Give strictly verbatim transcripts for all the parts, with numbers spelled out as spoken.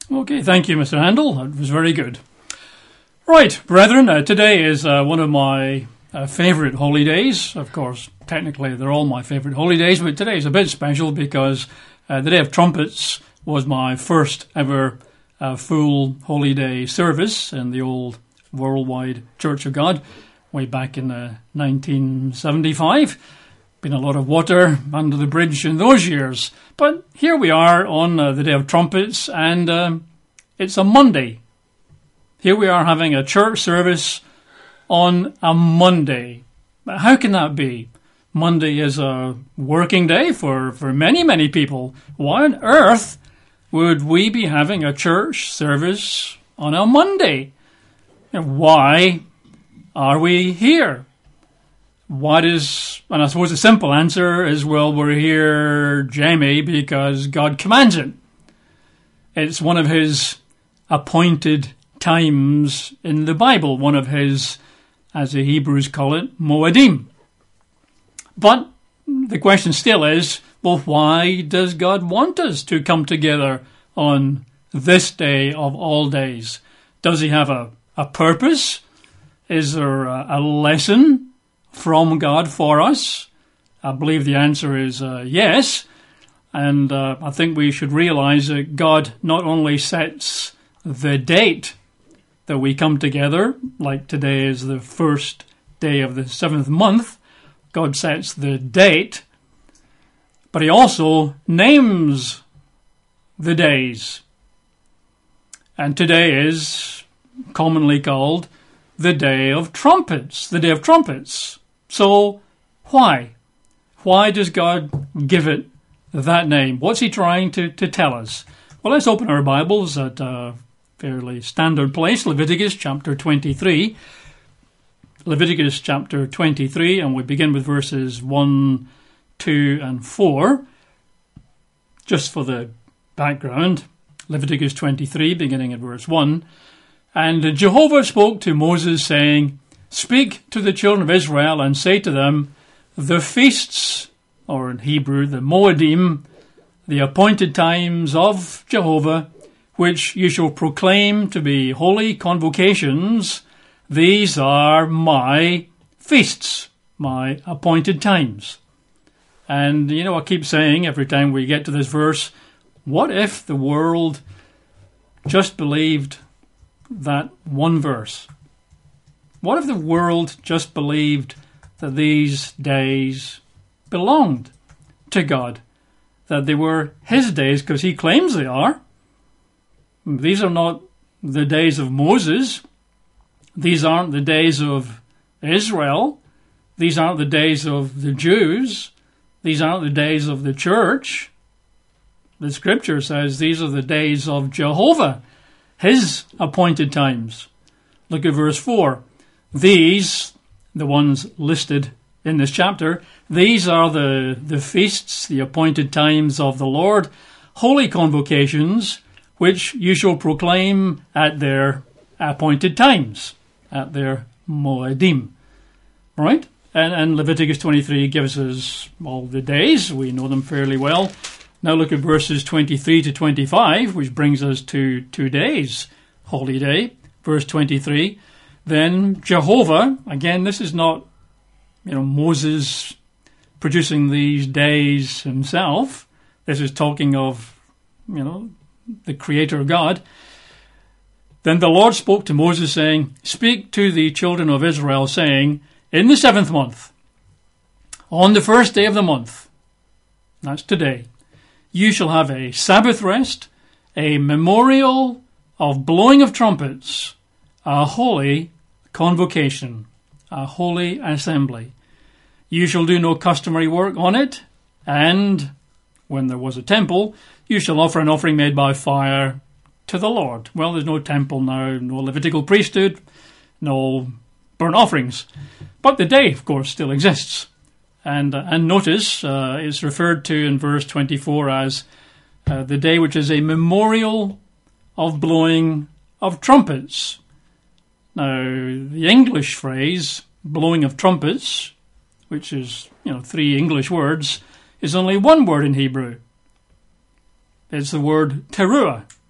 Okay, thank you, Mister Handel. That was very good. Right, brethren, uh, today is uh, one of my uh, favourite holy days. Of course, technically they're all my favourite holy days, but today is a bit special because uh, the Day of Trumpets was my first ever uh, full holy day service in the old Worldwide Church of God way back in uh, nineteen seventy-five. Been a lot of water under the bridge in those years. But here we are on uh, the Day of Trumpets, and uh, it's a Monday. Here we are having a church service on a Monday. How can that be? Monday is a working day for, for many, many people. Why on earth would we be having a church service on a Monday? And why are we here? What is, and I suppose the simple answer is, well, we're here, Jamie, because God commands it. It's one of his appointed times in the Bible, one of his, as the Hebrews call it, Moedim. But the question still is, well, why does God want us to come together on this day of all days? Does he have a, a purpose? Is there a, a lesson from God for us? I believe the answer is uh, yes. And uh, I think we should realize that God not only sets the date that we come together, like today is the first day of the seventh month, God sets the date, but he also names the days. And today is commonly called the Day of Trumpets, the Day of Trumpets. So why? Why does God give it that name? What's he trying to, to tell us? Well, let's open our Bibles at a fairly standard place, Leviticus chapter twenty-three. Leviticus chapter twenty-three, and we begin with verses one, two, and four. Just for the background, Leviticus twenty-three, beginning at verse one. And Jehovah spoke to Moses, saying, Speak to the children of Israel and say to them, the feasts, or in Hebrew, the Moedim, the appointed times of Jehovah, which you shall proclaim to be holy convocations, these are my feasts, my appointed times. And, you know, I keep saying every time we get to this verse, what if the world just believed that one verse? What if the world just believed that these days belonged to God, that they were his days because he claims they are? These are not the days of Moses. These aren't the days of Israel. These aren't the days of the Jews. These aren't the days of the church. The scripture says these are the days of Jehovah, his appointed times. Look at verse four. These, the ones listed in this chapter, these are the, the feasts, the appointed times of the Lord, holy convocations, which you shall proclaim at their appointed times, at their Moedim. Right? And, and Leviticus twenty-three gives us all the days. We know them fairly well. Now look at verses twenty-three to twenty-five, which brings us to today's holy day. Verse twenty-three, then Jehovah, again, this is not, you know, Moses producing these days himself. This is talking of, you know, the Creator God. Then the Lord spoke to Moses, saying, Speak to the children of Israel, saying, in the seventh month, on the first day of the month, that's today, you shall have a Sabbath rest, a memorial of blowing of trumpets, a holy convocation, a holy assembly. You shall do no customary work on it, and when there was a temple, you shall offer an offering made by fire to the Lord. Well, there's no temple now, no Levitical priesthood, no burnt offerings. But the day, of course, still exists. And uh, and notice uh, it's referred to in verse twenty-four as uh, the day which is a memorial of blowing of trumpets. Now, the English phrase, blowing of trumpets, which is, you know, three English words, is only one word in Hebrew. It's the word teruah.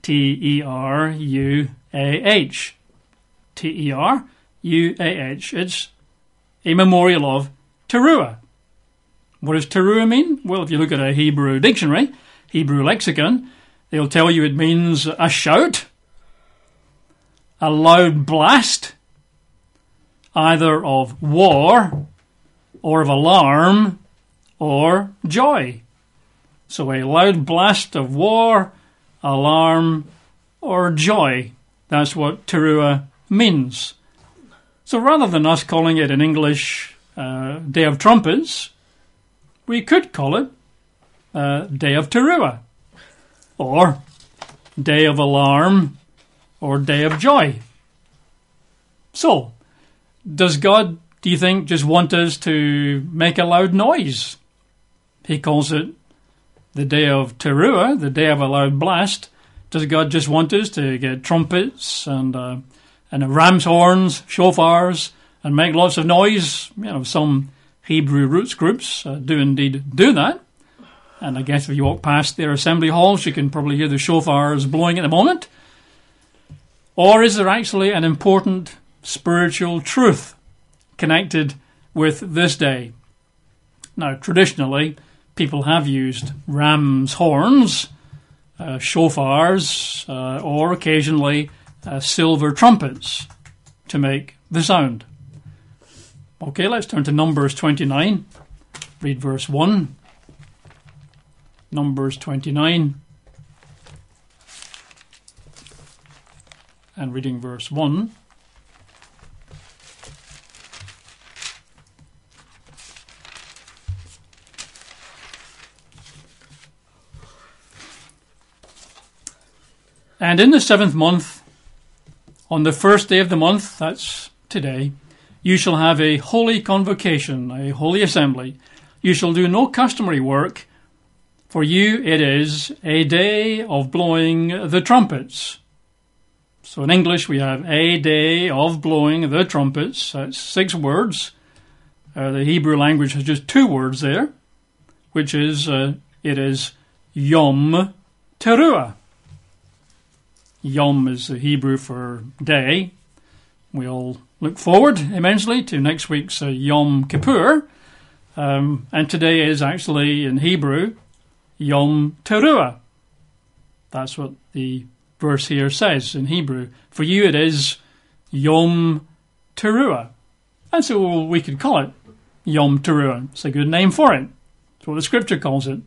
T E R U A H. T E R U A H. It's a memorial of Teruah. What does Teruah mean? Well, if you look at a Hebrew dictionary, Hebrew lexicon, they'll tell you it means a shout, a loud blast, either of war or of alarm or joy. So a loud blast of war, alarm, or joy. That's what Teruah means. So rather than us calling it in English uh, Day of Trumpets, we could call it uh, Day of Teruah, or Day of Alarm, or Day of Joy. So, does God, do you think, just want us to make a loud noise? He calls it the Day of Teruah, the Day of a Loud Blast. Does God just want us to get trumpets and uh, and ram's horns, shofars, and make lots of noise? You know, some Hebrew roots groups uh, do indeed do that. And I guess if you walk past their assembly halls, you can probably hear the shofars blowing at the moment. Or is there actually an important spiritual truth connected with this day? Now, traditionally, people have used ram's horns, uh, shofars, uh, or occasionally uh, silver trumpets to make the sound. Okay, let's turn to Numbers twenty-nine. Read verse one. Numbers twenty-nine. And reading verse one. And in the seventh month, on the first day of the month, that's today, you shall have a holy convocation, a holy assembly. You shall do no customary work. For you it is a day of blowing the trumpets. So in English we have a day of blowing the trumpets. That's six words. Uh, the Hebrew language has just two words there, which is, uh, it is Yom Teruah. Yom is the Hebrew for day. We all look forward immensely to next week's uh, Yom Kippur. Um, and today is actually in Hebrew Yom Teruah. That's what the verse here says in Hebrew. For you it is Yom Teruah. And so we could call it Yom Teruah. It's a good name for it. It's what the scripture calls it.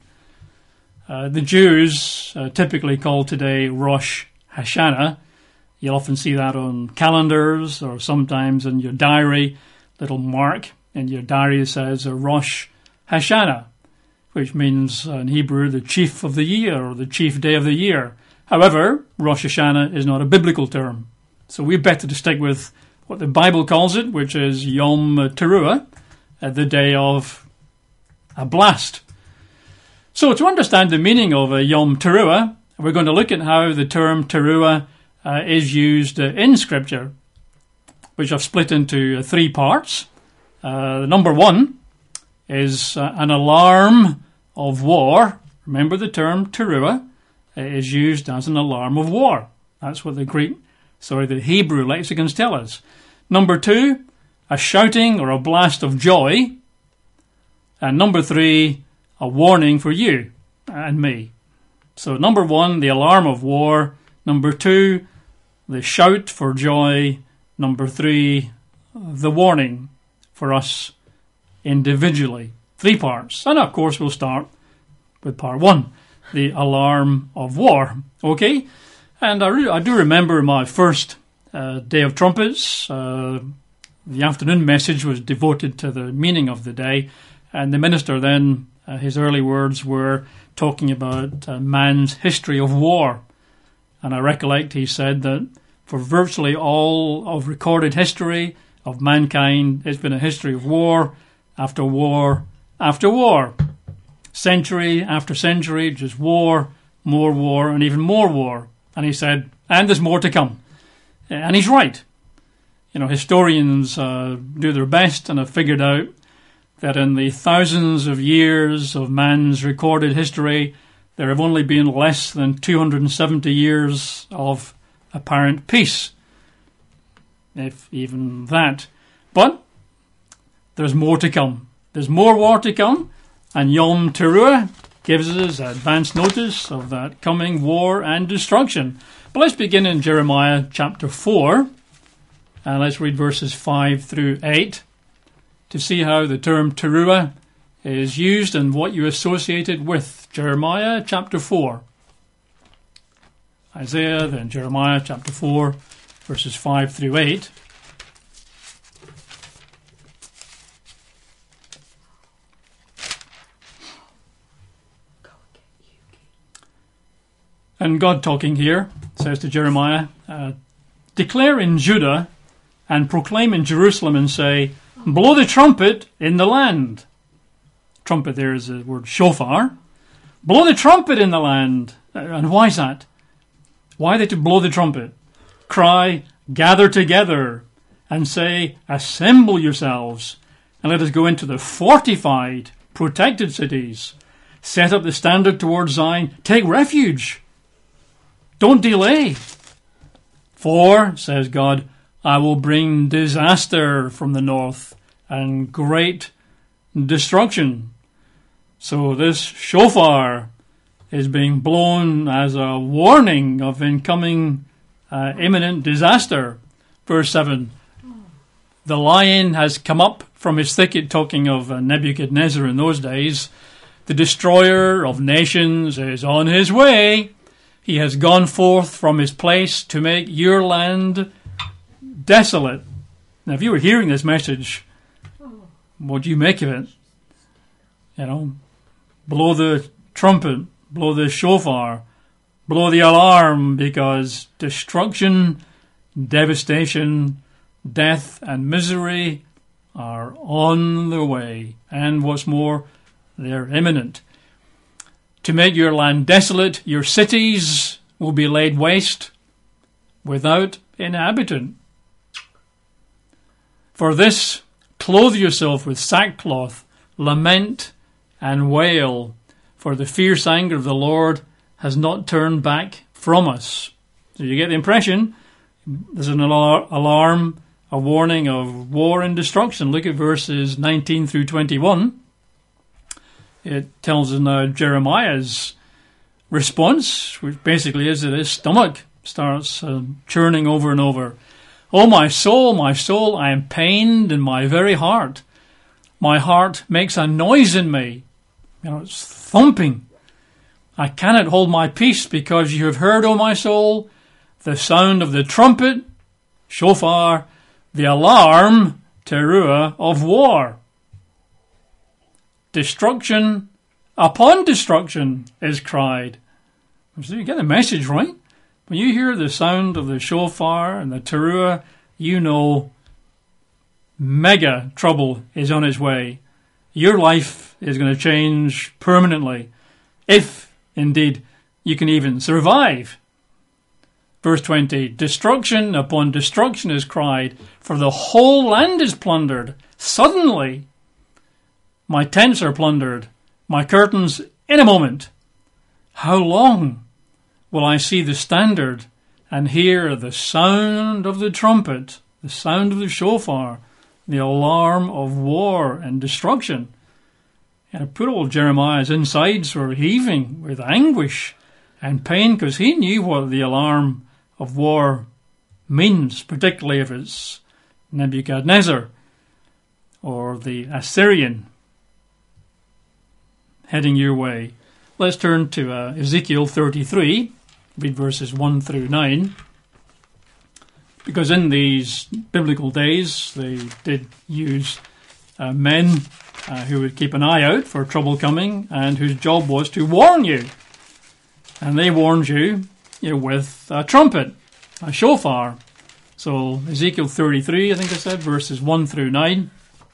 Uh, the Jews uh, typically call today Rosh Hashanah. You'll often see that on calendars or sometimes in your diary. Little mark in your diary that says Rosh Hashanah, which means uh, in Hebrew the chief of the year or the chief day of the year. However, Rosh Hashanah is not a biblical term. So we're better to stick with what the Bible calls it, which is Yom Teruah, uh, the day of a blast. So to understand the meaning of a Yom Teruah, we're going to look at how the term Teruah uh, is used uh, in Scripture, which I've split into uh, three parts. Uh, number one is uh, an alarm of war. Remember the term Teruah is used as an alarm of war. That's what the Greek, sorry, the Hebrew lexicons tell us. Number two, a shouting or a blast of joy. And number three, a warning for you and me. So number one, the alarm of war. Number two, the shout for joy. Number three, the warning for us individually. Three parts. And of course we'll start with part one, the alarm of war. Okay? And I, re- I do remember my first uh, Day of Trumpets. Uh, the afternoon message was devoted to the meaning of the day. And the minister then, uh, his early words were talking about uh, man's history of war. And I recollect he said that for virtually all of recorded history of mankind, it's been a history of war after war after war. Century after century, just war, more war, and even more war. And he said, and there's more to come. And he's right. You know, historians uh, do their best and have figured out that in the thousands of years of man's recorded history, there have only been less than two hundred seventy years of apparent peace, if even that. But there's more to come. There's more war to come, and Yom Teruah gives us advance notice of that coming war and destruction. But let's begin in Jeremiah chapter four, and let's read verses five through eight to see how the term Teruah is used and what you associate it with. Jeremiah chapter four. Isaiah, then Jeremiah chapter four, verses five through eight. And God talking here says to Jeremiah, uh, declare in Judah and proclaim in Jerusalem and say, blow the trumpet in the land. Trumpet there is the word shofar. Blow the trumpet in the land. And why is that? Why are they to blow the trumpet? Cry, gather together, and say, assemble yourselves, and let us go into the fortified, protected cities. Set up the standard towards Zion. Take refuge. Don't delay. For, says God, I will bring disaster from the north and great destruction. So this shofar is being blown as a warning of incoming uh, imminent disaster. Verse seven. The lion has come up from his thicket, talking of uh, Nebuchadnezzar in those days. The destroyer of nations is on his way. He has gone forth from his place to make your land desolate. Now, if you were hearing this message, what do you make of it? You know, blow the trumpet, blow the shofar, blow the alarm, because destruction, devastation, death, and misery are on the way. And what's more, they're imminent. To make your land desolate, your cities will be laid waste without inhabitant. For this, clothe yourself with sackcloth, lament and wail, for the fierce anger of the Lord has not turned back from us. So you get the impression there's an alar- alarm, a warning of war and destruction. Look at verses nineteen through twenty-one. It tells us now Jeremiah's response, which basically is that his stomach starts uh, churning over and over. Oh, my soul, my soul, I am pained in my very heart. My heart makes a noise in me. You know, it's thumping. I cannot hold my peace because you have heard, O my soul, the sound of the trumpet, shofar, the alarm, teruah, of war. Destruction upon destruction is cried. So you get the message, right? When you hear the sound of the shofar and the teruah, you know mega trouble is on its way. Your life is going to change permanently, if indeed you can even survive. Verse twenty, destruction upon destruction is cried, for the whole land is plundered. Suddenly, my tents are plundered, my curtains in a moment. How long will I see the standard and hear the sound of the trumpet, the sound of the shofar, the alarm of war and destruction? And poor old Jeremiah's insides were heaving with anguish and pain, because he knew what the alarm of war means, particularly if it's Nebuchadnezzar or the Assyrian heading your way. Let's turn to uh, Ezekiel thirty-three, read verses one through nine. Because in these biblical days, they did use uh, men uh, who would keep an eye out for trouble coming and whose job was to warn you. And they warned you, you know, with a trumpet, a shofar. So Ezekiel thirty-three, I think I said, verses one through nine.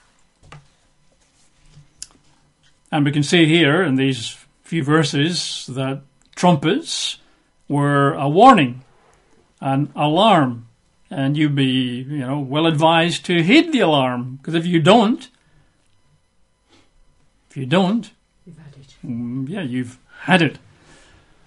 And we can see here in these few verses that trumpets were a warning, an alarm. And you'd be, you know, well advised to heed the alarm, because if you don't, if you don't, You've had it. mm, yeah, you've had it.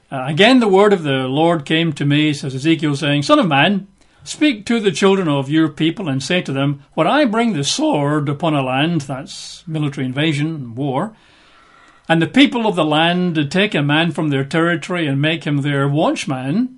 Uh, again, the word of the Lord came to me, says Ezekiel, saying, Son of man, speak to the children of your people and say to them, when I bring the sword upon a land, that's military invasion and war, and the people of the land take a man from their territory and make him their watchman,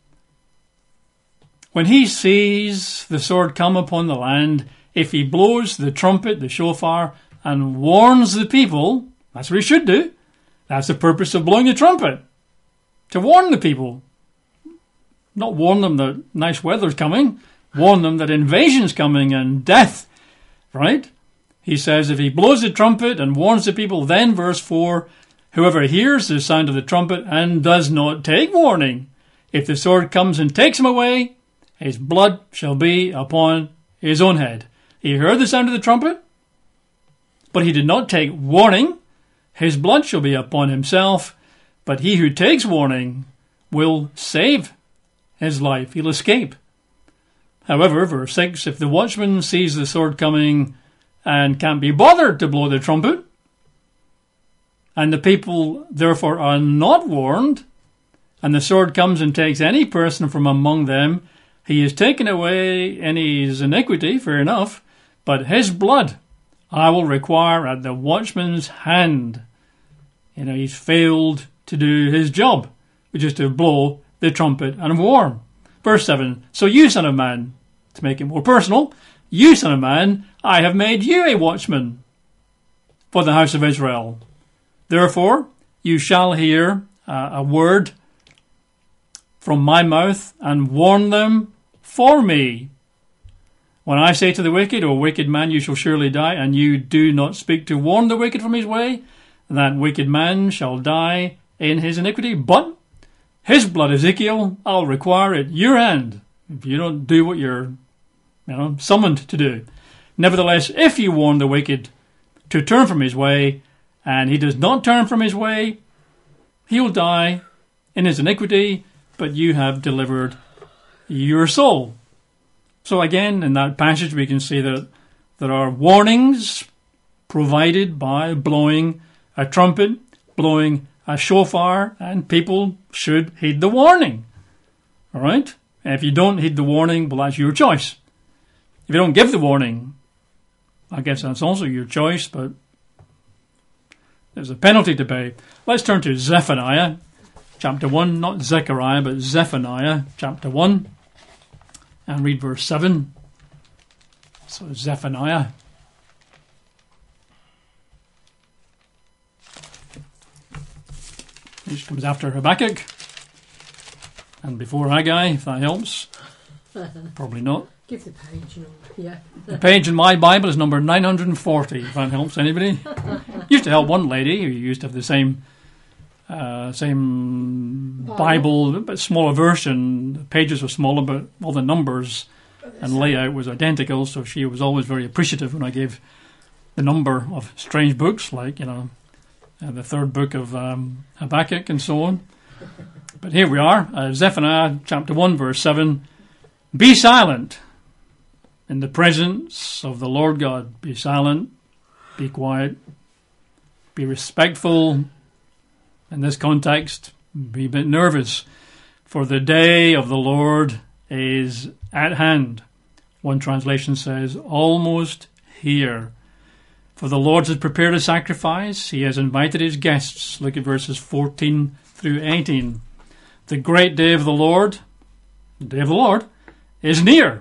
when he sees the sword come upon the land, if he blows the trumpet, the shofar, and warns the people, that's what he should do. That's the purpose of blowing the trumpet. To warn the people. Not warn them that nice weather's coming. Warn them that invasion's coming and death. Right? He says if he blows the trumpet and warns the people, then verse four, whoever hears the sound of the trumpet and does not take warning, if the sword comes and takes him away, his blood shall be upon his own head. He heard the sound of the trumpet, but he did not take warning. His blood shall be upon himself. But he who takes warning will save his life. He'll escape. However, verse six, if the watchman sees the sword coming and can't be bothered to blow the trumpet, and the people therefore are not warned, and the sword comes and takes any person from among them, he is taken away in his iniquity, fair enough, but his blood I will require at the watchman's hand. You know, he's failed to do his job, which is to blow the trumpet and warn. Verse seven, so you, son of man, to make it more personal, you, son of man, I have made you a watchman for the house of Israel. Therefore, you shall hear uh, a word from my mouth and warn them for me. When I say to the wicked, O wicked man, you shall surely die, and you do not speak to warn the wicked from his way, that wicked man shall die in his iniquity, but his blood, Ezekiel, I'll require at your hand if you don't do what you're, you know, summoned to do. Nevertheless, if you warn the wicked to turn from his way, and he does not turn from his way, he will die in his iniquity, but you have delivered your soul. So again, in that passage, we can see that there are warnings provided by blowing a trumpet, blowing a shofar, and people should heed the warning. All right? And if you don't heed the warning, well, that's your choice. If you don't give the warning, I guess that's also your choice, but there's a penalty to pay. Let's turn to Zephaniah, chapter one, not Zechariah, but Zephaniah, chapter one, and read verse seven. So Zephaniah. Which comes after Habakkuk and before Haggai, if that helps. Probably not. Give the page number, yeah. The page in my Bible is number nine hundred forty, if that helps anybody. Used to help one lady who used to have the same uh, same Bible, Bible, but smaller version. The pages were smaller, but all the numbers and layout was identical, so she was always very appreciative when I gave the number of strange books, like, you know, Uh, the third book of um, Habakkuk and so on. But here we are, uh, Zephaniah chapter one verse seven. Be silent in the presence of the Lord God. Be silent, be quiet, be respectful. In this context, be a bit nervous, for the day of the Lord is at hand. One translation says, almost here. For the Lord has prepared a sacrifice. He has invited his guests. Look at verses fourteen through eighteen. The great day of the Lord, the day of the Lord, is near.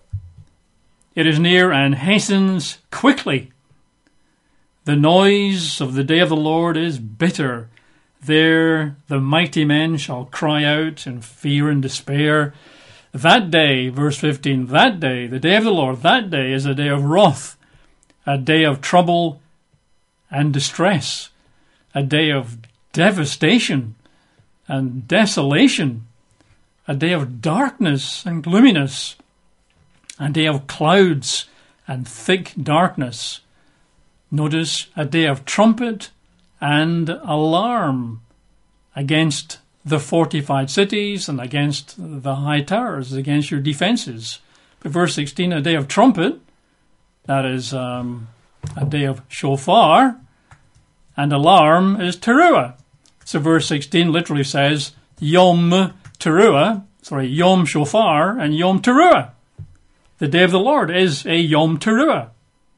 It is near and hastens quickly. The noise of the day of the Lord is bitter. There the mighty men shall cry out in fear and despair. That day, verse fifteen, that day, the day of the Lord, that day is a day of wrath, a day of trouble and distress, a day of devastation and desolation, a day of darkness and gloominess, a day of clouds and thick darkness. Notice, a day of trumpet and alarm against the fortified cities and against the high towers, against your defences. But verse sixteen, a day of trumpet, that is um, a day of shofar, and alarm is teruah. So verse sixteen literally says Yom Teruah, sorry, Yom Shofar and Yom Teruah. The day of the Lord is a Yom Teruah.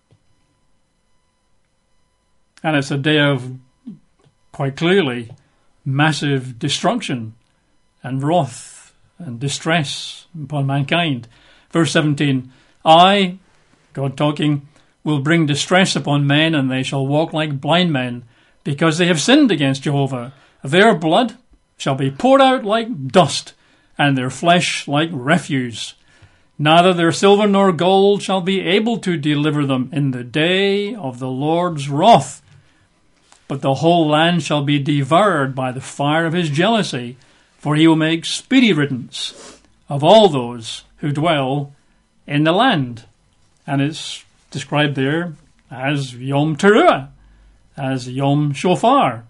And it's a day of, quite clearly, massive destruction and wrath and distress upon mankind. Verse seventeen, I, God talking, will bring distress upon men, and they shall walk like blind men, because they have sinned against Jehovah. Their blood shall be poured out like dust, and their flesh like refuse. Neither their silver nor gold shall be able to deliver them in the day of the Lord's wrath. But the whole land shall be devoured by the fire of his jealousy, for he will make speedy riddance of all those who dwell in the land. And it's described there as Yom Teruah, as Yom Shofar.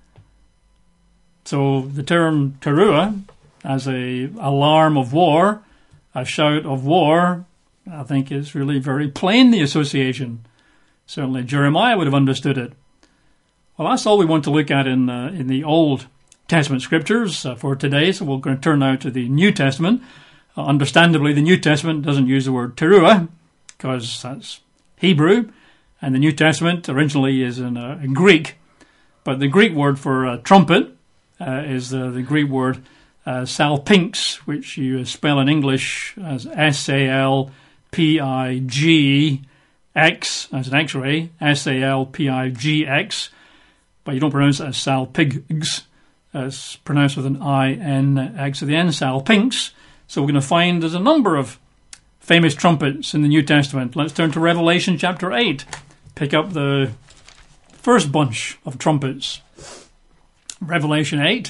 So the term Teruah, as a alarm of war, a shout of war, I think is really very plain, the association. Certainly Jeremiah would have understood it. Well, that's all we want to look at in uh, in the Old Testament scriptures uh, for today. So we're going to turn now to the New Testament. Uh, understandably, the New Testament doesn't use the word teruah because that's Hebrew, and the New Testament originally is in, uh, in Greek. But the Greek word for uh, trumpet uh, is uh, the Greek word uh, salpinx, which you spell in English as S A L P I G X, as an X-ray, S A L P I G X. But you don't pronounce it as salpigs. It's pronounced with an I N X at the end, salpinx. So we're going to find there's a number of famous trumpets in the New Testament. Let's turn to Revelation chapter eight. Pick up the first bunch of trumpets. Revelation eight.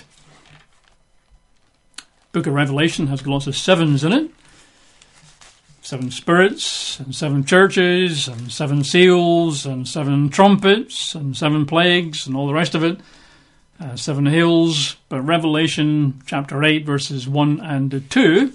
Book of Revelation has lots of sevens in it. Seven spirits, and seven churches, and seven seals, and seven trumpets, and seven plagues, and all the rest of it. Uh, seven hills. But Revelation chapter eight, verses one and two.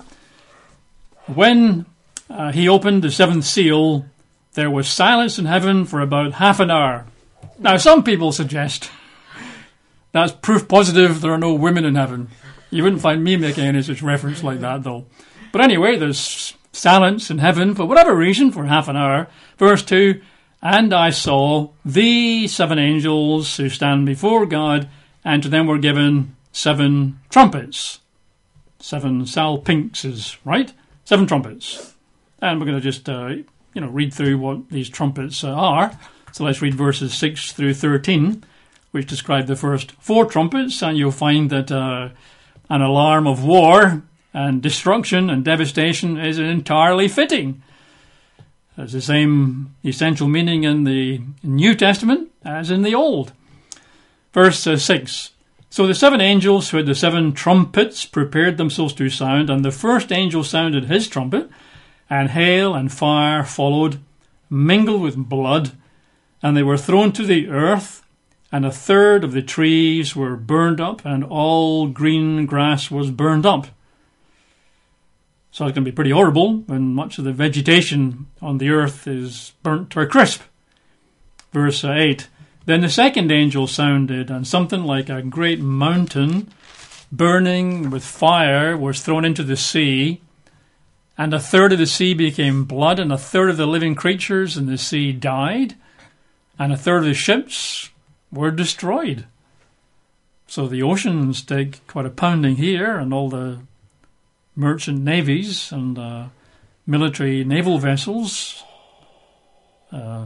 When uh, he opened the seventh seal, there was silence in heaven for about half an hour. Now, some people suggest that's proof positive there are no women in heaven. You wouldn't find me making any such reference like that, though. But anyway, there's silence in heaven for whatever reason for half an hour. Verse two, and I saw the seven angels who stand before God, and to them were given seven trumpets. Seven salpinxes, right? Seven trumpets. And we're going to just, uh, you know, read through what these trumpets uh, are. So let's read verses six through thirteen, which describe the first four trumpets, and you'll find that uh, an alarm of war and destruction and devastation is entirely fitting. There's the same essential meaning in the New Testament as in the Old. Verse uh, six. So the seven angels who had the seven trumpets prepared themselves to sound, and the first angel sounded his trumpet, and hail and fire followed, mingled with blood, and they were thrown to the earth, and a third of the trees were burned up, and all green grass was burned up. So it's going to be pretty horrible when much of the vegetation on the earth is burnt to a crisp. Verse eight. Then the second angel sounded, and something like a great mountain burning with fire was thrown into the sea, and a third of the sea became blood, and a third of the living creatures in the sea died, and a third of the ships were destroyed. So the oceans take quite a pounding here, and all the merchant navies and uh, military naval vessels. Uh,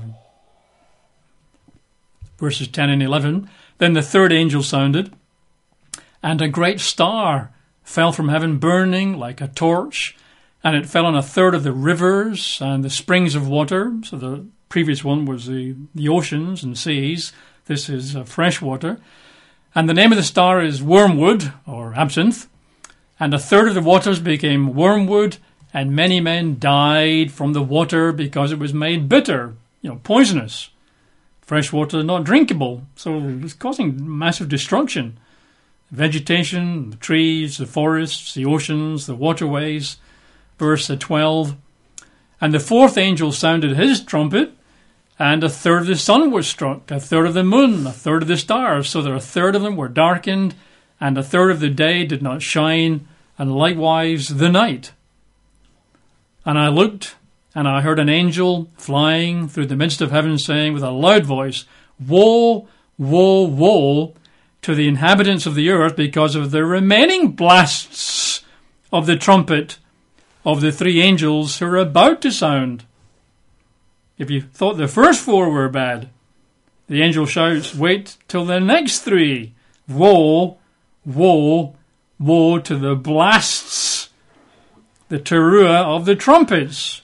verses ten and eleven. Then the third angel sounded, and a great star fell from heaven, burning like a torch, and it fell on a third of the rivers and the springs of water. So the previous one was the, the oceans and seas. This is uh, fresh water. And the name of the star is Wormwood, or Absinthe. And a third of the waters became wormwood, and many men died from the water because it was made bitter, you know, poisonous. Fresh water not drinkable, so it's causing massive destruction. Vegetation, the trees, the forests, the oceans, the waterways. Verse twelve. And the fourth angel sounded his trumpet, And a third of the sun was struck, a third of the moon, a third of the stars, so that a third of them were darkened, and a third of the day did not shine, and likewise the night. And I looked, and I heard an angel flying through the midst of heaven, saying with a loud voice, Woe, woe, woe to the inhabitants of the earth, because of the remaining blasts of the trumpet of the three angels who are about to sound. If you thought the first four were bad, the angel shouts, wait till the next three. Woe, woe, woe to the blasts, the teruah of the trumpets.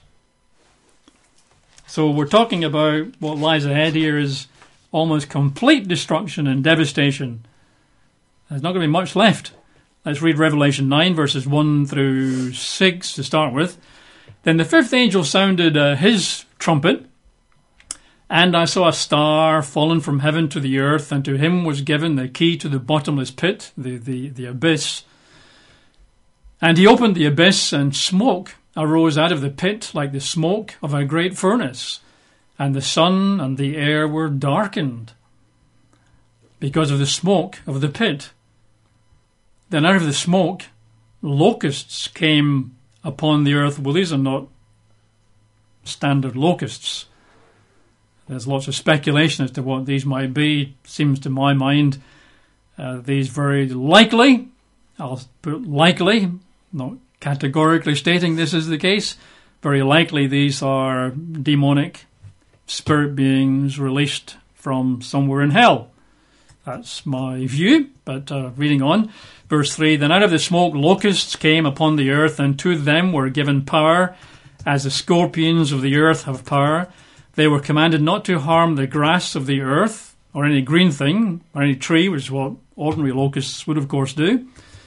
So we're talking about what lies ahead here is almost complete destruction and devastation. There's not going to be much left. Let's read Revelation nine, verses one through six to start with. Then the fifth angel sounded uh, his trumpet, and I saw a star fallen from heaven to the earth, and to him was given the key to the bottomless pit, the, the, the abyss. And he opened the abyss, and smoke arose out of the pit like the smoke of a great furnace, and the sun and the air were darkened because of the smoke of the pit. Then out of the smoke, locusts came upon the earth. Well, these are not standard locusts. There's lots of speculation as to what these might be. Seems to my mind, uh, these very likely, I'll put likely, not categorically stating this is the case, very likely these are demonic spirit beings released from somewhere in hell. That's my view, but uh, reading on. Verse three, Then out of the smoke locusts came upon the earth, and to them were given power, as the scorpions of the earth have power. They were commanded not to harm the grass of the earth, or any green thing, or any tree, which is what ordinary locusts would of course do,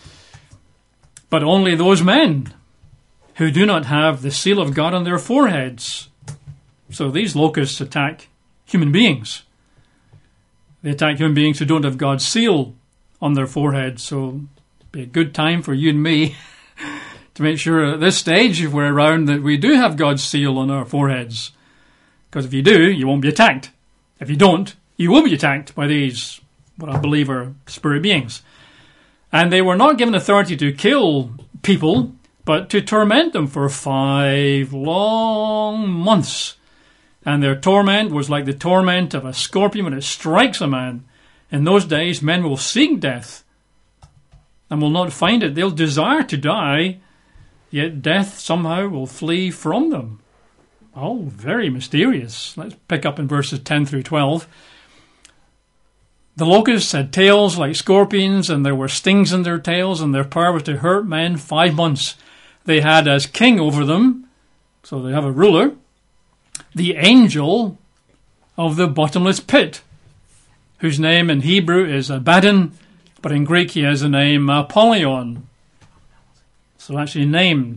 but only those men who do not have the seal of God on their foreheads. So these locusts attack human beings. They attack human beings who don't have God's seal on their forehead. So it'd be a good time for you and me to make sure at this stage, if we're around, that we do have God's seal on our foreheads. Because if you do, you won't be attacked. If you don't, you will be attacked by these, what I believe are spirit beings. And they were not given authority to kill people, but to torment them for five long months. And their torment was like the torment of a scorpion when it strikes a man. In those days, men will seek death and will not find it. They'll desire to die, yet death somehow will flee from them. Oh, very mysterious. Let's pick up in verses ten through twelve. The locusts had tails like scorpions, and there were stings in their tails, and their power was to hurt men five months. They had as king over them, so they have a ruler, the angel of the bottomless pit, whose name in Hebrew is Abaddon, but in Greek he has the name Apollyon. So actually named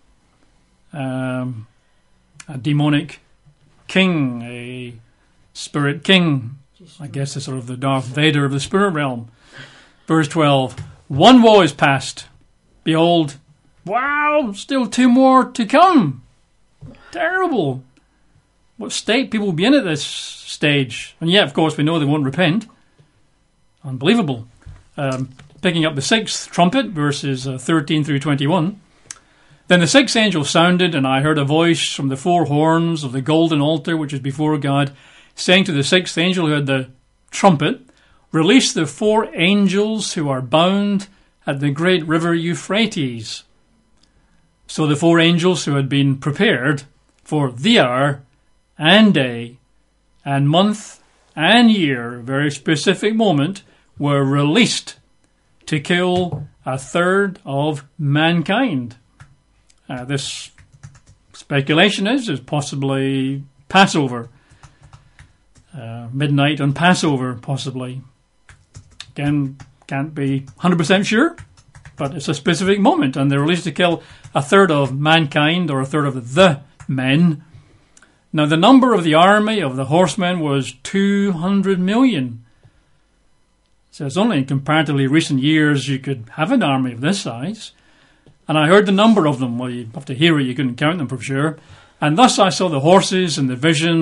um, a demonic king, a spirit king. I guess it's sort of the Darth Vader of the spirit realm. Verse twelve, One woe is past. Behold, wow, still two more to come. Terrible. What state people will be in at this stage. And yet, of course, we know they won't repent. Unbelievable. Um, picking up the sixth trumpet, verses uh, thirteen through twenty-one. Then the sixth angel sounded, and I heard a voice from the four horns of the golden altar which is before God, saying to the sixth angel who had the trumpet, Release the four angels who are bound at the great river Euphrates. So the four angels who had been prepared for the hour and day and month and year, a very specific moment, were released to kill a third of mankind. Uh, this speculation is, is possibly Passover. Uh, midnight on Passover, possibly. Again, can't be one hundred percent sure, but it's a specific moment, and they're released to kill a third of mankind, or a third of the men. Now, the number of the army of the horsemen was two hundred million. So it's only in comparatively recent years you could have an army of this size. And I heard the number of them. Well, you have to hear it, you couldn't count them for sure. And thus I saw the horses in the vision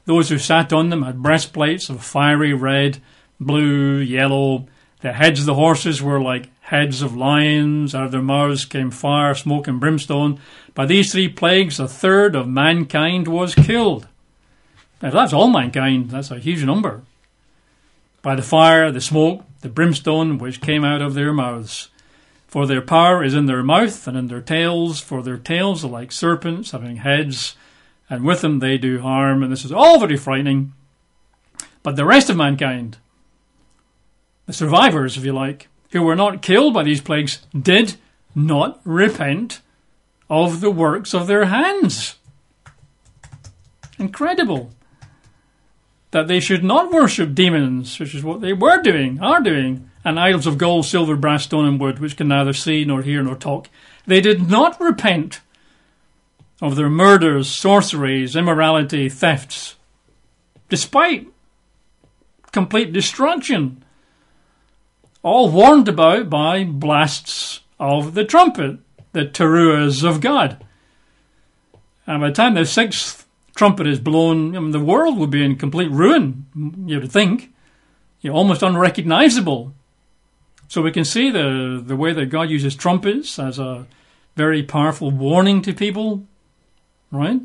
Those who sat on them had breastplates of fiery red, blue, yellow. The heads of the horses were like heads of lions. Out of their mouths came fire, smoke, and brimstone. By these three plagues, a third of mankind was killed. Now, that's all mankind. That's a huge number. By the fire, the smoke, the brimstone, which came out of their mouths. For their power is in their mouth and in their tails, for their tails are like serpents having heads, and with them they do harm. And this is all very frightening. But the rest of mankind, the survivors, if you like, who were not killed by these plagues, did not repent of the works of their hands. Incredible. That they should not worship demons, which is what they were doing, are doing, and idols of gold, silver, brass, stone, and wood, which can neither see, nor hear, nor talk. They did not repent of their murders, sorceries, immorality, thefts, despite complete destruction, all warned about by blasts of the trumpet, the teruahs of God. And by the time the sixth trumpet is blown, I mean, the world would be in complete ruin, you would think. You're almost unrecognizable. So we can see the, the way that God uses trumpets as a very powerful warning to people, right?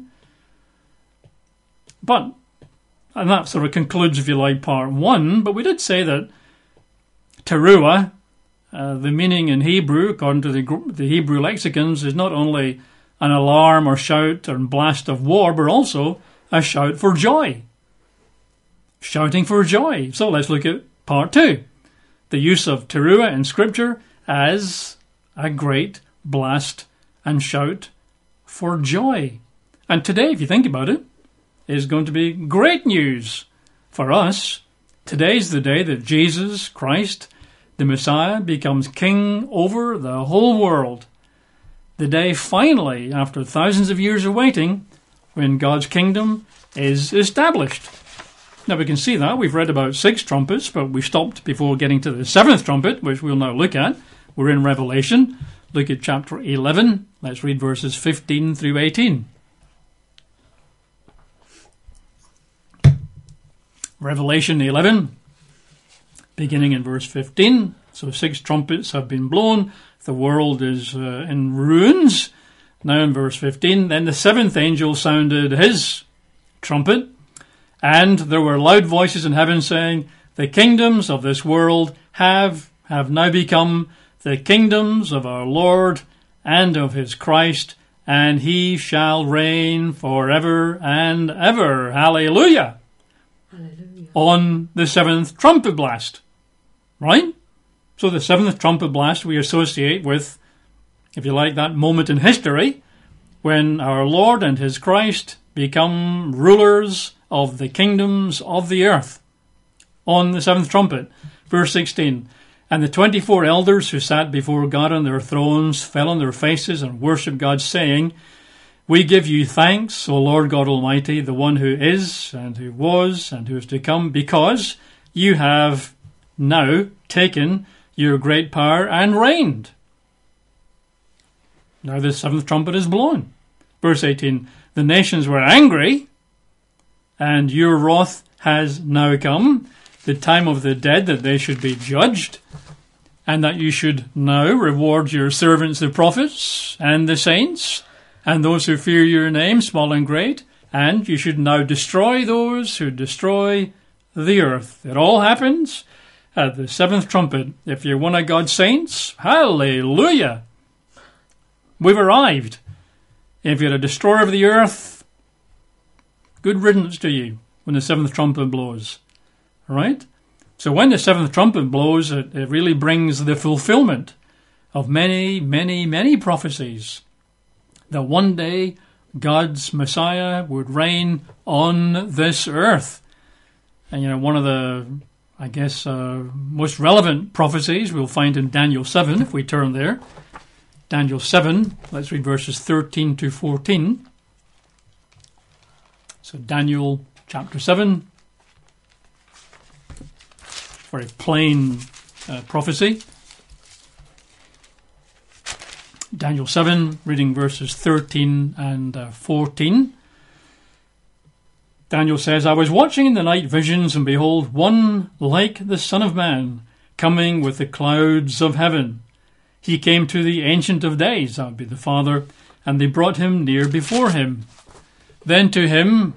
But, and that sort of concludes, if you like, part one, but we did say that teruah, uh, the meaning in Hebrew, according to the, the Hebrew lexicons, is not only an alarm or shout or blast of war, but also a shout for joy. Shouting for joy. So let's look at part two. The use of teruah in Scripture as a great blast and shout for joy. And today, if you think about it, is going to be great news for us. Today's the day that Jesus Christ, the Messiah, becomes king over the whole world. The day finally, after thousands of years of waiting, when God's kingdom is established. Now we can see that. We've read about six trumpets, but we stopped before getting to the seventh trumpet, which we'll now look at. We're in Revelation. Look at chapter eleven. Let's read verses fifteen through eighteen. Revelation eleven, beginning in verse fifteen. So six trumpets have been blown. The world is uh, in ruins. Now in verse fifteen, then the seventh angel sounded his trumpet, and there were loud voices in heaven saying, the kingdoms of this world have, have now become the kingdoms of our Lord and of his Christ, and he shall reign forever and ever. Hallelujah. Hallelujah. On the seventh trumpet blast. Right? So the seventh trumpet blast we associate with, if you like, that moment in history when our Lord and his Christ become rulers of the kingdoms of the earth. On the seventh trumpet, verse sixteen, and the twenty-four elders who sat before God on their thrones fell on their faces and worshipped God, saying, we give you thanks, O Lord God Almighty, the one who is and who was and who is to come, because you have now taken your great power and reigned. Now the seventh trumpet is blown. Verse eighteen, the nations were angry, and your wrath has now come, the time of the dead, that they should be judged, and that you should now reward your servants, the prophets, and the saints, and those who fear your name, small and great, and you should now destroy those who destroy the earth. It all happens at the seventh trumpet. If you're one of God's saints, hallelujah! We've arrived. If you're a destroyer of the earth, good riddance to you when the seventh trumpet blows. Right? So when the seventh trumpet blows, it, it really brings the fulfillment of many, many, many prophecies that one day God's Messiah would reign on this earth. And, you know, one of the, I guess, uh, most relevant prophecies we'll find in Daniel seven, if we turn there. Daniel seven, let's read verses thirteen to fourteen. So Daniel chapter seven, very plain uh, prophecy. Daniel seven, reading verses thirteen and uh, fourteen. Daniel says, I was watching in the night visions, and behold, one like the Son of Man, coming with the clouds of heaven. He came to the Ancient of Days, that would be the Father, and they brought him near before him. Then to him,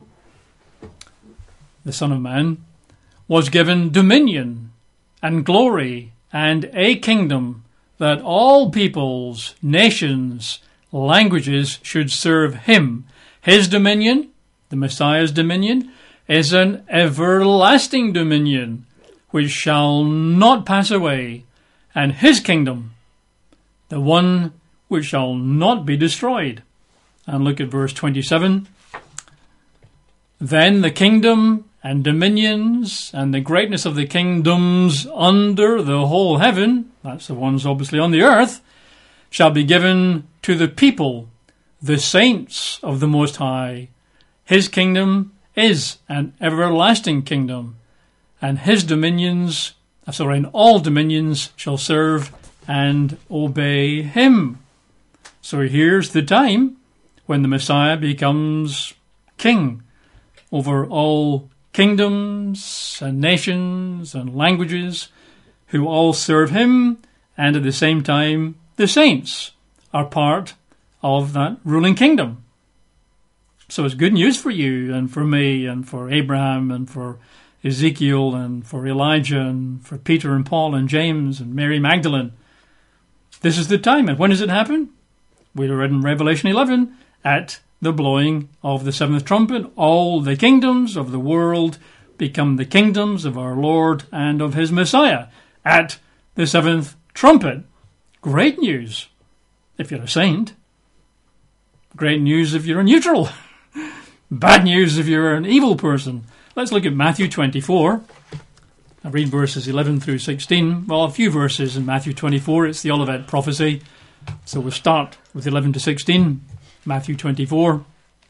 the Son of Man, was given dominion and glory and a kingdom, that all peoples, nations, languages should serve him. His dominion, the Messiah's dominion, is an everlasting dominion which shall not pass away, and his kingdom, the one which shall not be destroyed. And look at verse twenty-seven. Then the kingdom and dominions and the greatness of the kingdoms under the whole heaven, that's the ones obviously on the earth, shall be given to the people, the saints of the Most High. His kingdom is an everlasting kingdom, and his dominions, sorry, and all dominions shall serve and obey him. So here's the time when the Messiah becomes king over all kingdoms and nations and languages, who all serve him, and at the same time the saints are part of that ruling kingdom. So it's good news for you and for me and for Abraham and for Ezekiel and for Elijah and for Peter and Paul and James and Mary Magdalene. This is the time. And when does it happen? We read in Revelation eleven, at the blowing of the seventh trumpet, all the kingdoms of the world become the kingdoms of our Lord and of his Messiah at the seventh trumpet. Great news if you're a saint. Great news if you're a neutral. Bad news if you're an evil person. Let's look at Matthew twenty-four. I read verses eleven through sixteen. Well, a few verses in Matthew twenty-four. It's the Olivet prophecy. So we'll start with eleven to sixteen. Matthew twenty-four.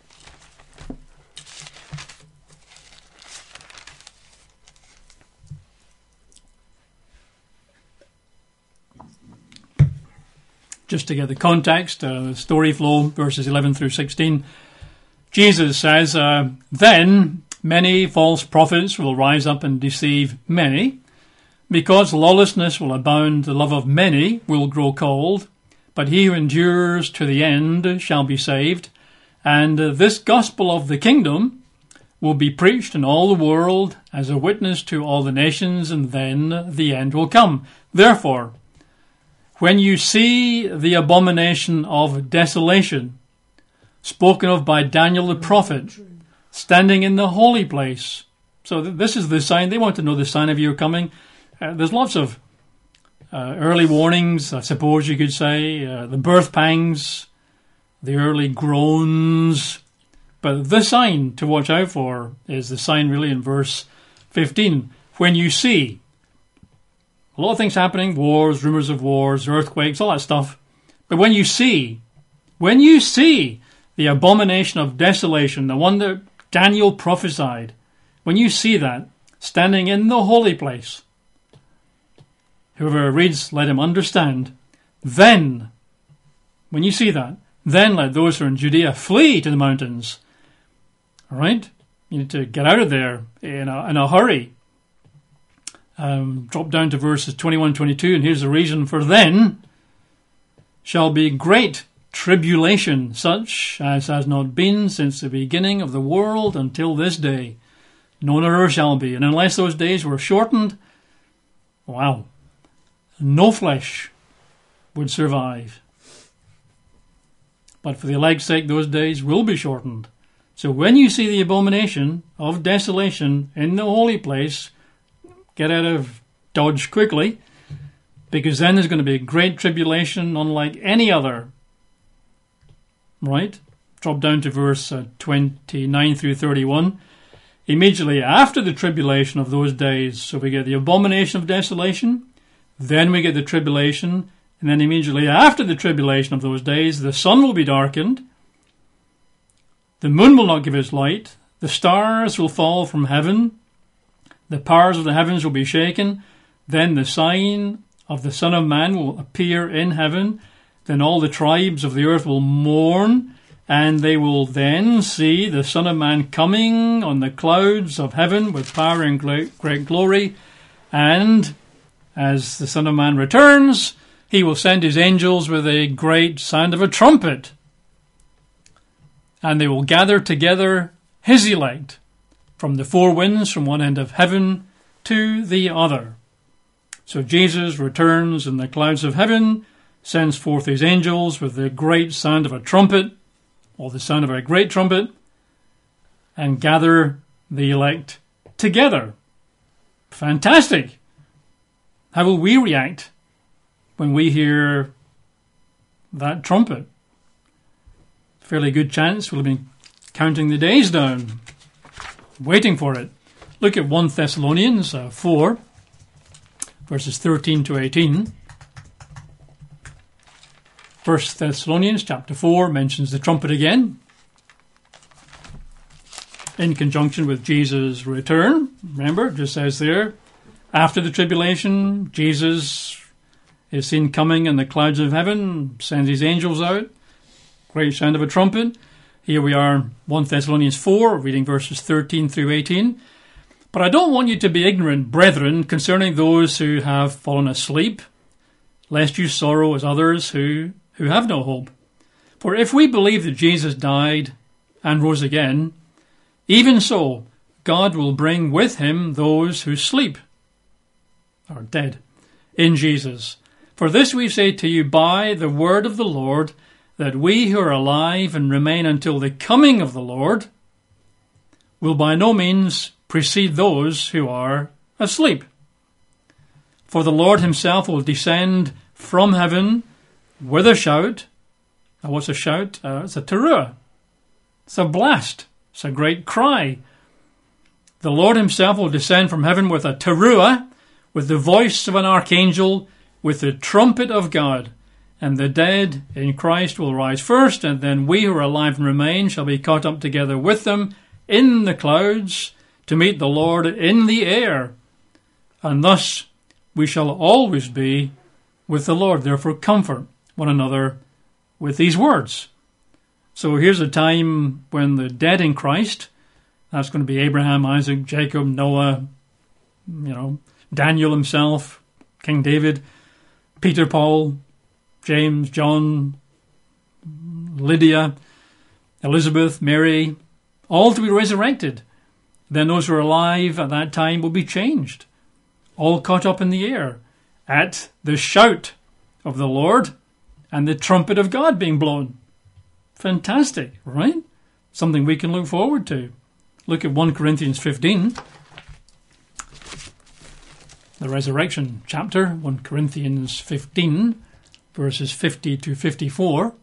Just to get the context, uh, the story flow, verses eleven through sixteen. Jesus says, uh, Then many false prophets will rise up and deceive many. Because lawlessness will abound, the love of many will grow cold. But he who endures to the end shall be saved. And uh, this gospel of the kingdom will be preached in all the world as a witness to all the nations, and then the end will come. Therefore, when you see the abomination of desolation, spoken of by Daniel the prophet, standing in the holy place. So th- this is the sign. They want to know the sign of your coming. Uh, there's lots of uh, early warnings, I suppose you could say, uh, the birth pangs, the early groans. But the sign to watch out for is the sign really in verse fifteen. When you see a lot of things happening, wars, rumors of wars, earthquakes, all that stuff. But when you see, when you see the abomination of desolation, the one that Daniel prophesied, when you see that standing in the holy place, whoever reads, let him understand. Then, when you see that, then let those who are in Judea flee to the mountains. All right? You need to get out of there in a, in a hurry. Um, drop down to verses twenty-one, twenty-two, and here's the reason for then shall be great tribulation, such as has not been since the beginning of the world until this day. No, nor shall be. And unless those days were shortened, wow, no flesh would survive. But for the elect's sake, those days will be shortened. So when you see the abomination of desolation in the holy place, get out of Dodge quickly, because then there's going to be a great tribulation unlike any other. Right? Drop down to verse uh, twenty-nine through thirty-one. Immediately after the tribulation of those days, so we get the abomination of desolation, then we get the tribulation, and then immediately after the tribulation of those days, the sun will be darkened, the moon will not give its light, the stars will fall from heaven, the powers of the heavens will be shaken, then the sign of the Son of Man will appear in heaven, then all the tribes of the earth will mourn, And they will then see the Son of Man coming on the clouds of heaven with power and great, great glory. And as the Son of Man returns, he will send his angels with a great sound of a trumpet. And they will gather together his elect from the four winds, from one end of heaven to the other. So Jesus returns in the clouds of heaven, sends forth his angels with the great sound of a trumpet, or the sound of a great trumpet, and gather the elect together. Fantastic! How will we react when we hear that trumpet? Fairly good chance we'll have been counting the days down, waiting for it. Look at First Thessalonians uh, four, verses thirteen to eighteen. First Thessalonians chapter four mentions the trumpet again, in conjunction with Jesus' return. Remember, it just says there, after the tribulation, Jesus is seen coming in the clouds of heaven, sends his angels out, great sound of a trumpet. Here we are, First Thessalonians four, reading verses thirteen through eighteen. But I don't want you to be ignorant, brethren, concerning those who have fallen asleep, lest you sorrow as others who, who have no hope. For if we believe that Jesus died and rose again, even so God will bring with him those who sleep, are dead, in Jesus. For this we say to you by the word of the Lord, that we who are alive and remain until the coming of the Lord will by no means precede those who are asleep. For the Lord himself will descend from heaven with a shout. Now what's a shout? Uh, it's a teruah. It's a blast. It's a great cry. The Lord himself will descend from heaven with a teruah, with the voice of an archangel, with the trumpet of God. And the dead in Christ will rise first, and then we who are alive and remain shall be caught up together with them in the clouds to meet the Lord in the air. And thus we shall always be with the Lord. Therefore comfort one another with these words. So here's a time when the dead in Christ, that's going to be Abraham, Isaac, Jacob, Noah, you know, Daniel himself, King David, Peter, Paul, James, John, Lydia, Elizabeth, Mary, all to be resurrected. Then those who are alive at that time will be changed, all caught up in the air at the shout of the Lord and the trumpet of God being blown. Fantastic, right? Something we can look forward to. Look at First Corinthians fifteen, the resurrection chapter, First Corinthians fifteen, verses fifty to fifty-four.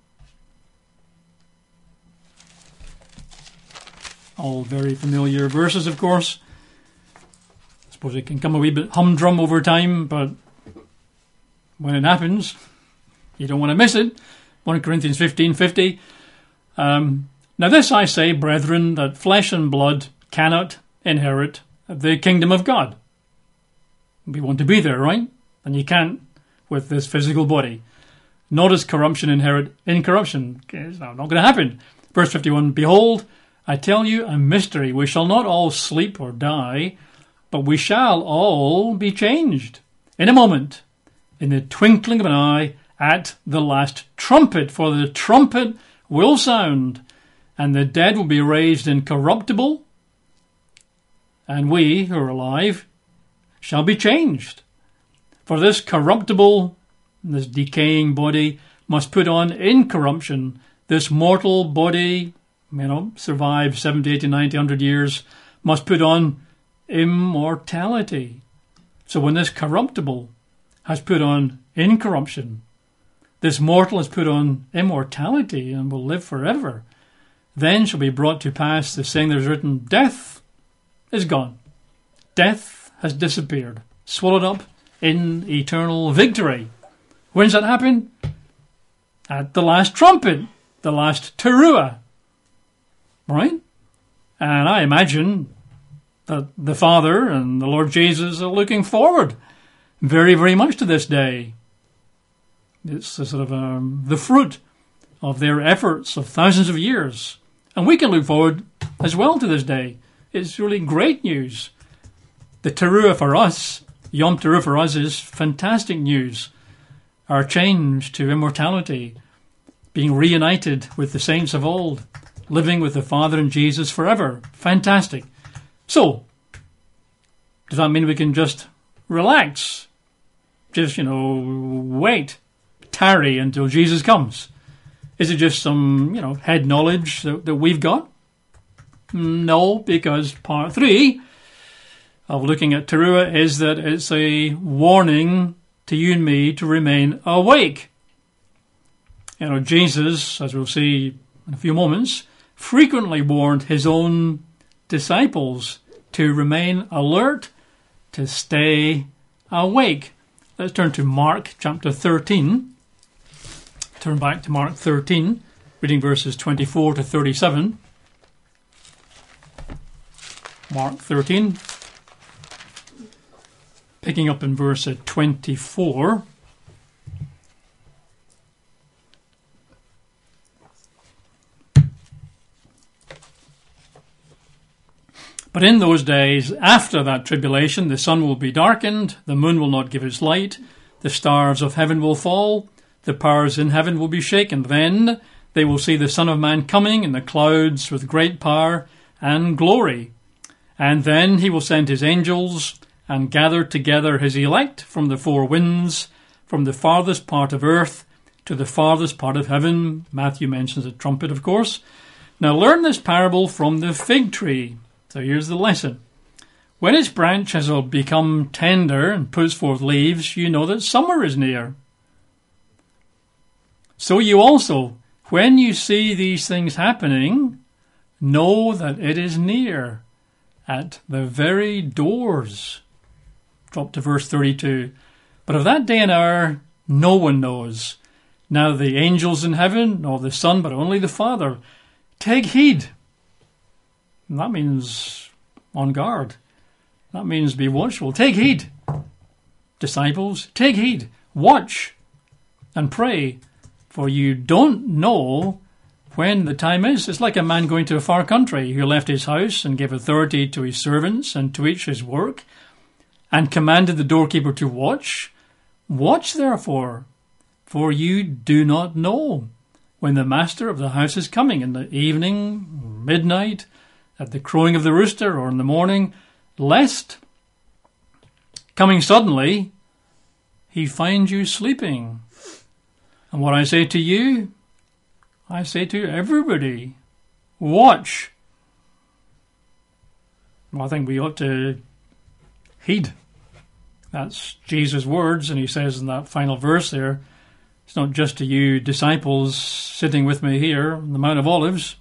All very familiar verses, of course. I suppose it can come a wee bit humdrum over time, but when it happens, you don't want to miss it. First Corinthians fifteen fifty. Um, now this I say, brethren, that flesh and blood cannot inherit the kingdom of God. We want to be there, right? And you can't with this physical body. Nor does corruption inherit incorruption. It's not going to happen. Verse fifty-one, behold, I tell you a mystery. We shall not all sleep or die, but we shall all be changed in a moment, in the twinkling of an eye, at the last trumpet. For the trumpet will sound, and the dead will be raised incorruptible, and we who are alive shall be changed. For this corruptible, this decaying body must put on incorruption. This mortal body, you know, survive seventy, eighty, ninety, one hundred years, must put on immortality. So when this corruptible has put on incorruption, this mortal has put on immortality and will live forever, then shall be brought to pass the saying that is written, death is gone. Death has disappeared, swallowed up in eternal victory. When's that happen? At the last trumpet, the last teruah. Right? And I imagine that the Father and the Lord Jesus are looking forward very, very much to this day. It's a sort of um, the fruit of their efforts of thousands of years. And we can look forward as well to this day. It's really great news. The Teruah for us, Yom Teruah for us, is fantastic news. Our change to immortality, being reunited with the saints of old, living with the Father and Jesus forever. Fantastic. So, does that mean we can just relax? Just, you know, wait, tarry until Jesus comes? Is it just some, you know, head knowledge that, that we've got? No, because part three of looking at Teruah is that it's a warning to you and me to remain awake. You know, Jesus, as we'll see in a few moments, frequently warned his own disciples to remain alert, to stay awake. Let's turn to Mark chapter thirteen. Turn back to Mark thirteen, reading verses twenty-four to thirty-seven. Mark thirteen, picking up in verse twenty-four. But in those days, after that tribulation, the sun will be darkened, the moon will not give its light, the stars of heaven will fall, the powers in heaven will be shaken. Then they will see the Son of Man coming in the clouds with great power and glory. And then he will send his angels and gather together his elect from the four winds, from the farthest part of earth to the farthest part of heaven. Matthew mentions a trumpet, of course. Now learn this parable from the fig tree. So here's the lesson. When its branch has become tender and puts forth leaves, you know that summer is near. So you also, when you see these things happening, know that it is near, at the very doors. Drop to verse thirty-two. But of that day and hour, no one knows. Neither the angels in heaven, nor the Son, but only the Father. Take heed. And that means on guard. That means be watchful. Take heed, disciples. Take heed. Watch and pray, for you don't know when the time is. It's like a man going to a far country who left his house and gave authority to his servants and to each his work, and commanded the doorkeeper to watch. Watch, therefore, for you do not know when the master of the house is coming, in the evening, midnight, at the crowing of the rooster, or in the morning, lest, coming suddenly, he find you sleeping. And what I say to you, I say to everybody, watch. Well, I think we ought to heed. That's Jesus' words, and he says in that final verse there, it's not just to you disciples sitting with me here on the Mount of Olives.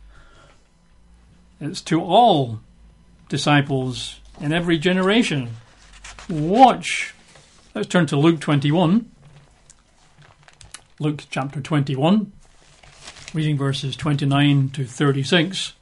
It's to all disciples in every generation. Watch. Let's turn to Luke twenty-one. Luke chapter twenty-one, reading verses twenty-nine to thirty-six.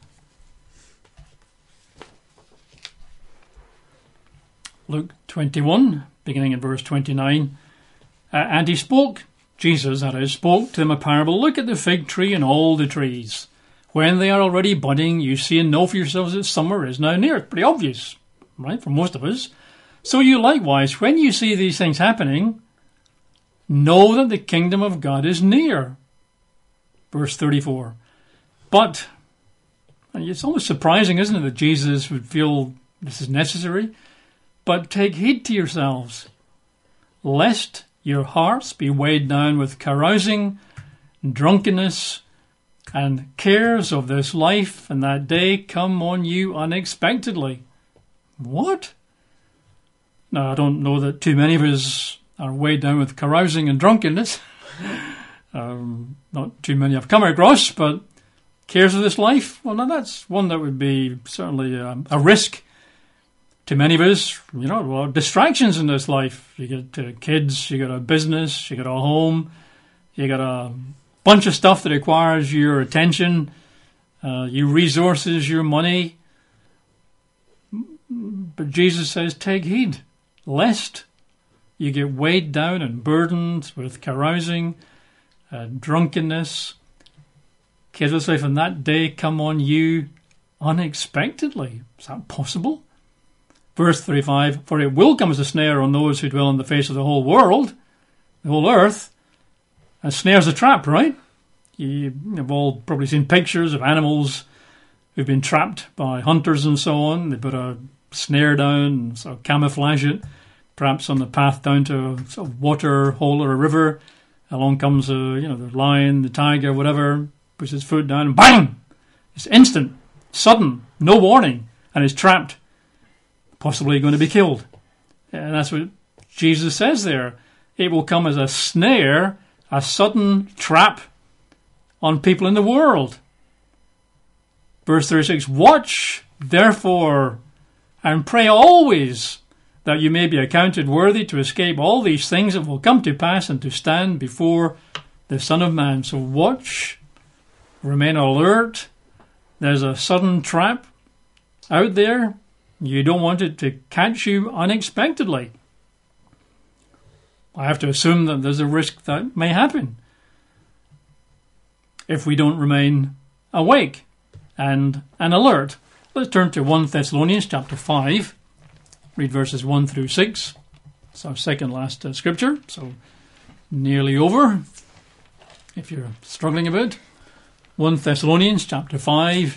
Luke twenty-one, beginning in verse twenty-nine. Uh, and he spoke, Jesus that is, spoke to them a parable. Look at the fig tree and all the trees. When they are already budding, you see and know for yourselves that summer is now near. It's pretty obvious, right, for most of us. So you likewise, when you see these things happening, know that the kingdom of God is near. Verse thirty-four. But, and it's almost surprising, isn't it, that Jesus would feel this is necessary? But take heed to yourselves, lest your hearts be weighed down with carousing, drunkenness, and cares of this life, and that day come on you unexpectedly. What? Now, I don't know that too many of us are weighed down with carousing and drunkenness. um, not too many I've come across, but cares of this life, well, now that's one that would be certainly um, a risk to many of us. You know, well, distractions in this life. You get uh, kids, you got a business, you got a home, you got a bunch of stuff that requires your attention, uh, your resources, your money. But Jesus says, take heed, lest you get weighed down and burdened with carousing, uh, drunkenness, If in that day come on you unexpectedly. Is that possible? Verse thirty-five, for it will come as a snare on those who dwell on the face of the whole world, the whole earth. A snare's a trap, right? You've all probably seen pictures of animals who've been trapped by hunters and so on. They put a snare down and sort of camouflage it, perhaps on the path down to a sort of water hole or a river. Along comes a, you know, the lion, the tiger, whatever, puts his foot down and bang! It's instant, sudden, no warning, and is trapped, possibly going to be killed. And that's what Jesus says there. It will come as a snare, a sudden trap on people in the world. Verse thirty-six, watch, therefore, and pray always that you may be accounted worthy to escape all these things that will come to pass and to stand before the Son of Man. So watch, remain alert. There's a sudden trap out there. You don't want it to catch you unexpectedly. I have to assume that there's a risk that may happen if we don't remain awake and, and alert. Let's turn to First Thessalonians chapter five. Read verses one through six. It's our second last uh, scripture, so nearly over if you're struggling a bit. First Thessalonians chapter five.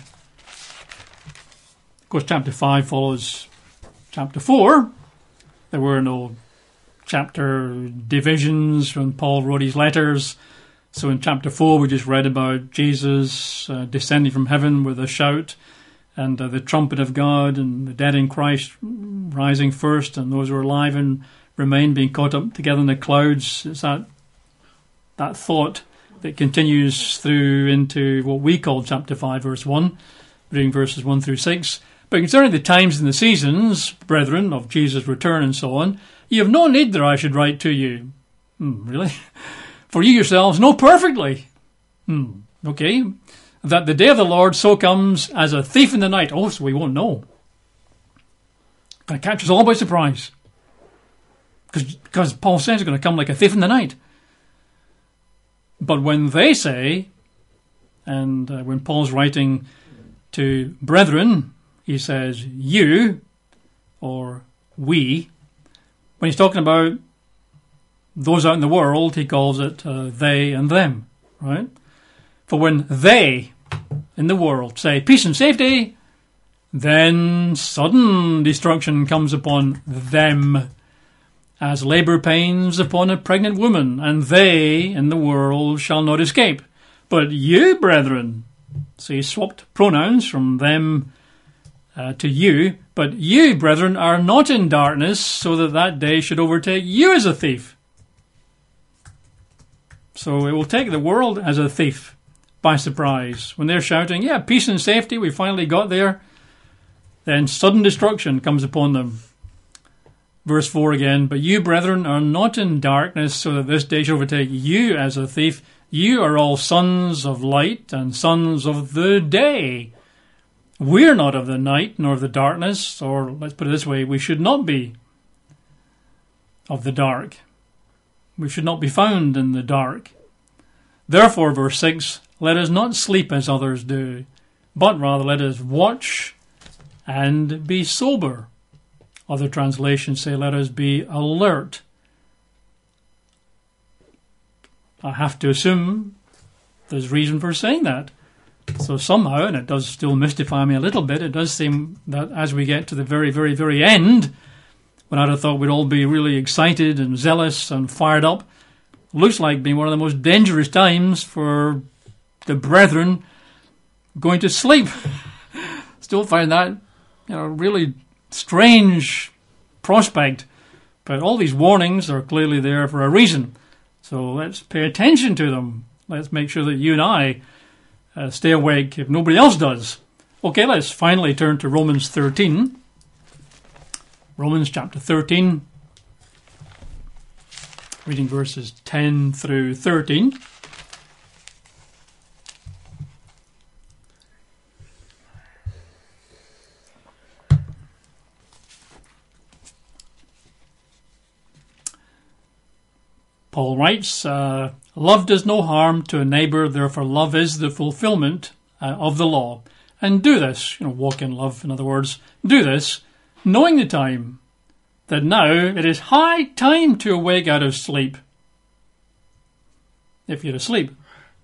Of course, chapter five follows chapter four. There were no chapter divisions when Paul wrote his letters. So in chapter four, we just read about Jesus uh, descending from heaven with a shout and uh, the trumpet of God and the dead in Christ rising first and those who are alive and remain being caught up together in the clouds. It's that, that thought that continues through into what we call chapter five, verse one, reading verses one through six. But concerning the times and the seasons, brethren, of Jesus' return and so on, you have no need that I should write to you. Hmm, really? For you yourselves know perfectly. Hmm, okay. That the day of the Lord so comes as a thief in the night. Oh, so we won't know. Going to catch us all by surprise. Because Paul says it's going to come like a thief in the night. But when they say, and uh, when Paul's writing to brethren, he says you or we. When he's talking about those out in the world, he calls it uh, they and them, right? For when they in the world say peace and safety, then sudden destruction comes upon them, as labour pains upon a pregnant woman, and they in the world shall not escape. But you, brethren, so he swapped pronouns from them uh, to you, but you, brethren, are not in darkness, so that that day should overtake you as a thief. So it will take the world as a thief by surprise. When they're shouting, yeah, peace and safety, we finally got there, then sudden destruction comes upon them. Verse four again, but you, brethren, are not in darkness, so that this day should overtake you as a thief. You are all sons of light and sons of the day. We're not of the night nor of the darkness, or let's put it this way, we should not be of the dark. We should not be found in the dark. Therefore, verse six, let us not sleep as others do, but rather let us watch and be sober. Other translations say, let us be alert. I have to assume there's reason for saying that. So somehow, and it does still mystify me a little bit, it does seem that as we get to the very, very, very end, when I'd have thought we'd all be really excited and zealous and fired up, looks like being one of the most dangerous times for the brethren going to sleep. Still find that, you know, really strange prospect. But all these warnings are clearly there for a reason. So let's pay attention to them. Let's make sure that you and I uh, stay awake if nobody else does. Okay, let's finally turn to Romans thirteen. Romans chapter thirteen, reading verses ten through thirteen. Paul writes, uh, love does no harm to a neighbour, therefore love is the fulfilment uh, of the law. And do this, you know, walk in love, in other words, do this, knowing the time, that now it is high time to awake out of sleep. If you're asleep.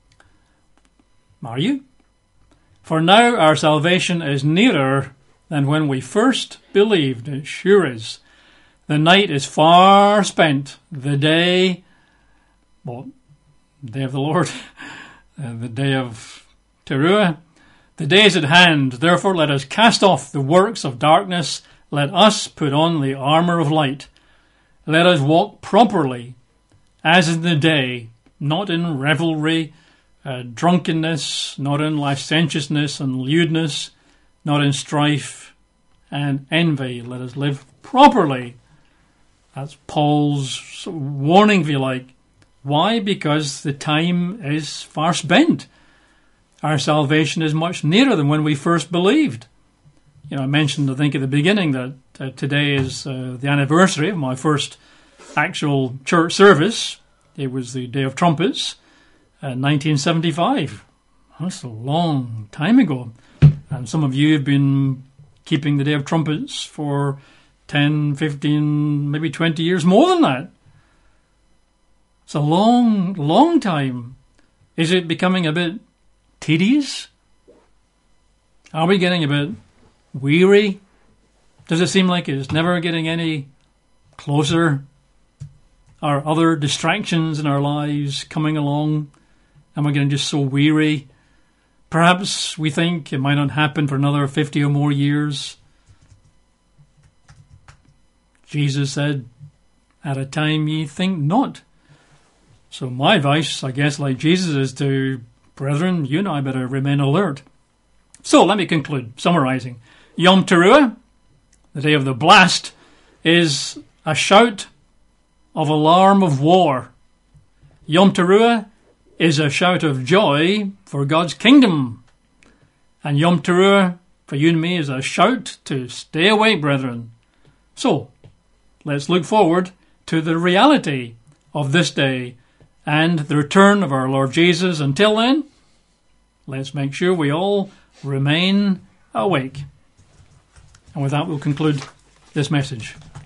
Are you? For now our salvation is nearer than when we first believed. It sure is. The night is far spent. The day, well, the day of the Lord, uh, the day of Teruah, the day is at hand. Therefore let us cast off the works of darkness. Let us put on the armour of light. Let us walk properly, as in the day, not in revelry, uh, drunkenness, not in licentiousness and lewdness, not in strife and envy. Let us live properly. That's Paul's warning, if you like. Why? Because the time is far spent. Our salvation is much nearer than when we first believed. You know, I mentioned, I think, at the beginning that uh, today is uh, the anniversary of my first actual church service. It was the Day of Trumpets, uh, nineteen seventy-five. That's a long time ago. And some of you have been keeping the Day of Trumpets for ten, fifteen, maybe twenty years more than that. It's a long, long time. Is it becoming a bit tedious? Are we getting a bit weary? Does it seem like it's never getting any closer? Are other distractions in our lives coming along? Am I getting just so weary? Perhaps we think it might not happen for another fifty or more years. Jesus said, at a time ye think not. So my advice, I guess, like Jesus, is to, brethren, you and I better remain alert. So let me conclude, summarising. Yom Teruah, the day of the blast, is a shout of alarm of war. Yom Teruah is a shout of joy for God's kingdom. And Yom Teruah, for you and me, is a shout to stay awake, brethren. So, let's look forward to the reality of this day and the return of our Lord Jesus. Until then, let's make sure we all remain awake. And with that, we'll conclude this message.